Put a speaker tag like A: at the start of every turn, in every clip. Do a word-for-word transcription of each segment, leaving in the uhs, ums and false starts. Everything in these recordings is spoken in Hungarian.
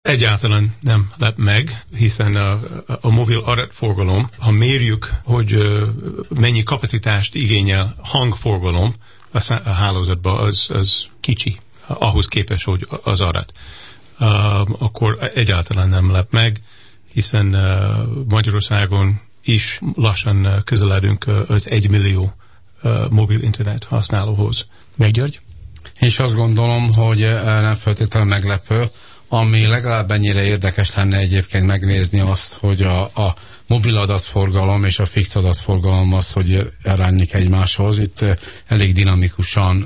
A: Egyáltalán nem lep meg, hiszen a, a mobil adatforgalom, ha mérjük, hogy mennyi kapacitást igényel hangforgalom a hálózatban, az, az kicsi, ahhoz képest, hogy az adat. Uh, akkor egyáltalán nem lep meg, hiszen uh, Magyarországon is lassan uh, közeledünk uh, az egymillió uh, mobil internet használóhoz.
B: Meg György?
C: Én is azt gondolom, hogy nem feltétlenül meglepő, ami legalább ennyire érdekes lenne egyébként megnézni azt, hogy a, a mobil adatforgalom és a fix adatforgalom az, hogy aránylik egymáshoz. Itt elég dinamikusan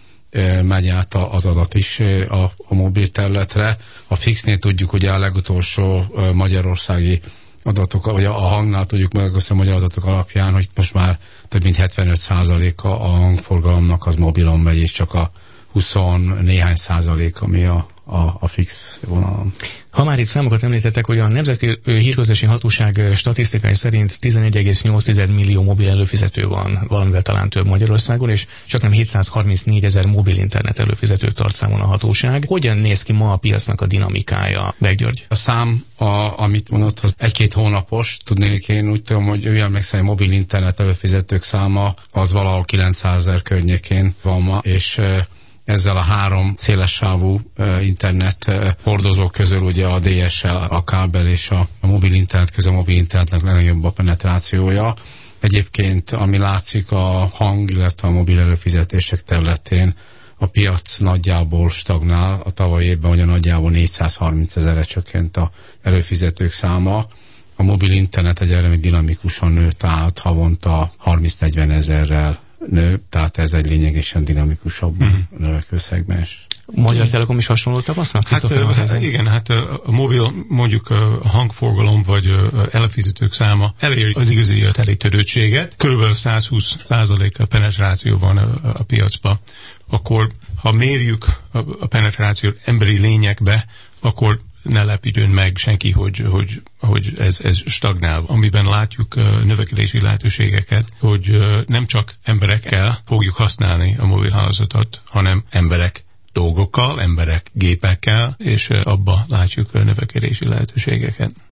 C: megy át az adat is a, a mobil területre. A fixnél tudjuk, hogy a legutolsó magyarországi adatok, vagy a hangnál tudjuk meg a magyar adatok alapján, hogy most már több mint hetvenöt százaléka a hangforgalomnak az mobilon megy, és csak a húsz néhány százalék, ami a, a, a fix vonalon.
B: Ha már itt számokat említettek, hogy a Nemzeti Hírközlési Hatóság statisztikai szerint tizenegy egész nyolc millió mobil előfizető van, valamivel talán több Magyarországon, és csak nem hétszázharmincnégy ezer mobil internet előfizetőt tart számon a hatóság. Hogyan néz ki ma a piacnak a dinamikája, Meg György?
C: A szám, a, amit mondott, az egy-két hónapos. Tudnék, én úgy tudom, hogy olyan megszállja mobil internet előfizetők száma, az valahol kilencszázezer környékén van ma, és ezzel a három szélessávú uh, internet uh, hordozók közül ugye a dé es el, a kábel és a, a mobil internet közül a mobil internetnek legnagyobb a penetrációja. Egyébként, ami látszik a hang, illetve a mobil előfizetések területén, a piac nagyjából stagnál. A tavalyi évben ugye nagyjából négyszázharminc ezerre csökkent a előfizetők száma. A mobil internet egyre még dinamikusan nőtt át havonta harminc-negyven ezerrel nő, tehát ez egy lényegesen dinamikusabb mm. növekvő szegmens.
B: Magyar Telekom is hasonló tapasztalat?
A: Hát, hát igen, hát a mobil, mondjuk a hangforgalom vagy előfizetők száma eléri az igazi elérhetőséget. Körülbelül százhúsz százalék a penetráció van a, a piacban. Akkor, ha mérjük a penetrációt emberi lényekbe, akkor ne lepődjön meg senki, hogy, hogy, hogy ez, ez stagnál. Amiben látjuk uh, növekedési lehetőségeket, hogy uh, nem csak emberekkel fogjuk használni a mobilhálózatot, hanem emberek dolgokkal, emberek gépekkel, és uh, abba látjuk a növekedési lehetőségeket.